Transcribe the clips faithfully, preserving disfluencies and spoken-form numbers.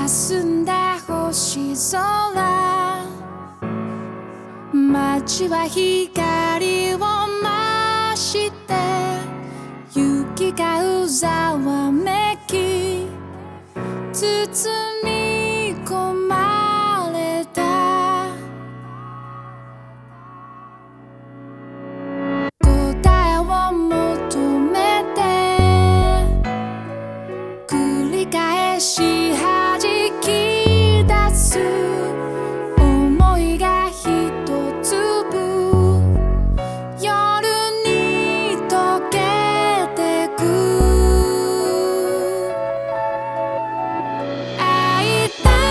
霞んだ星空、街は光を増して、雪がうざわめき包み込まれた。答えを求めて繰り返し弾き出す想いが一粒夜に溶けてく。会いた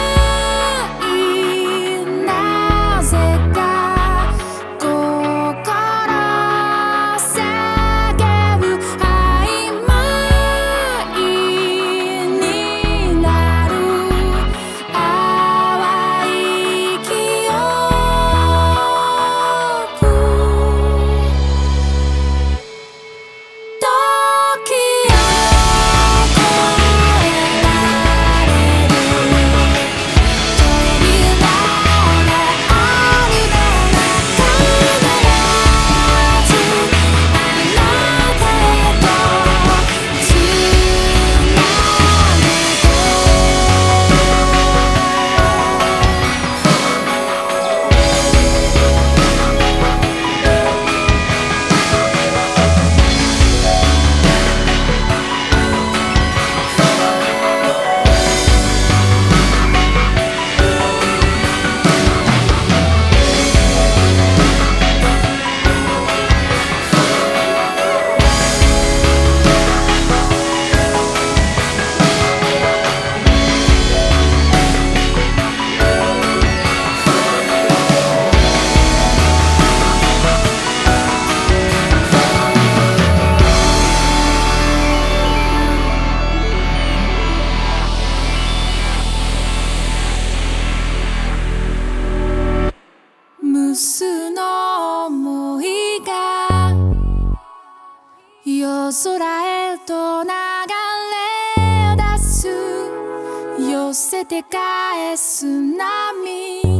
いなぜか心叫ぶ曖昧になる淡い記憶。時を越えられる扉があるなら必ずあなたへとつなげて。無数の想いが夜空へと流れ出す、寄せて返す波。